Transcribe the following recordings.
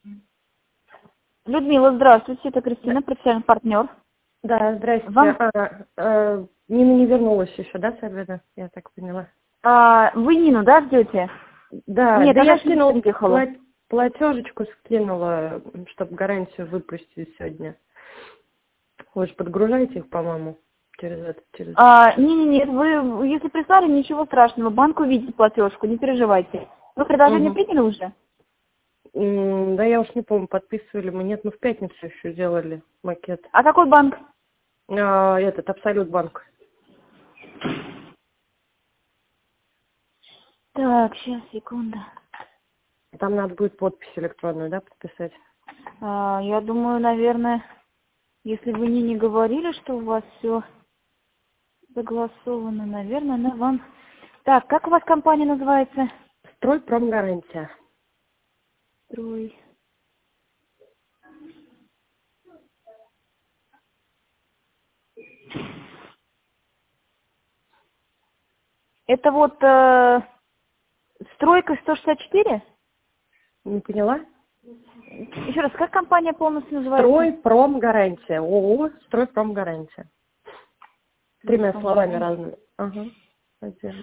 Людмила, здравствуйте, это Кристина, профессиональный партнер. Да, здрасте. Вам... Нина не вернулась еще, да, с обеда? Я так поняла. Вы Нину, да, ждете? Да, Нет, да, она я еще не скинула, приехала. платежечку скинула, чтобы гарантию выпустить сегодня. Вы же подгружаете их, по-моему, через... Нет, вы, если прислали, ничего страшного, банк увидит платежку, не переживайте. Вы предложение Угу. приняли уже? Да, я уж не помню, подписывали мы, нет, мы в пятницу еще делали макет. А какой банк? Этот, Абсолют банк. Так, сейчас, секунду. Там надо будет подпись электронную, да, подписать? Я думаю, наверное, если вы не говорили, что у вас все согласовано, наверное, она вам... Так, как у вас компания называется? Стройпромгарантия. Строй. Это вот стройка 164? Не поняла? Еще раз, как компания полностью называется? Стройпромгарантия. ООО Стройпромгарантия. Тремя словами Стройпромгарантия. разными. Ага. Отдельно.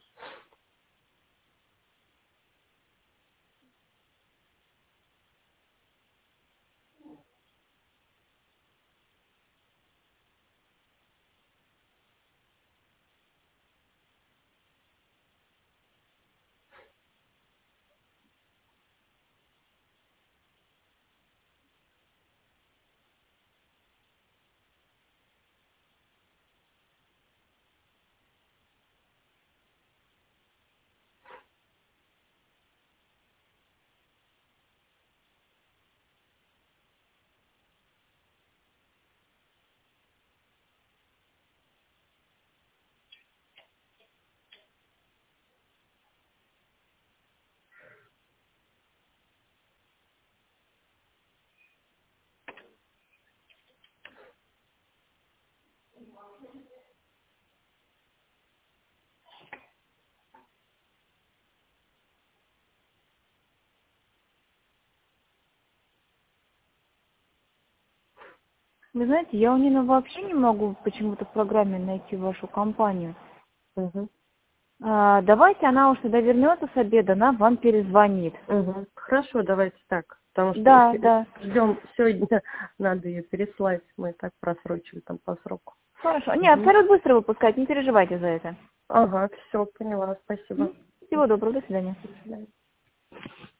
Вы знаете, я у Нины вообще не могу почему-то в программе найти вашу компанию. Угу. Давайте она уж когда вернется с обеда, она вам перезвонит. Угу. Хорошо, давайте так. Потому что Да, да. ждем сегодня, надо ее переслать. Мы так просрочили там по сроку. Хорошо. Не, Угу. абсолютно быстро выпускать, не переживайте за это. Ага, все, поняла, спасибо. Всего доброго, до свидания. До свидания.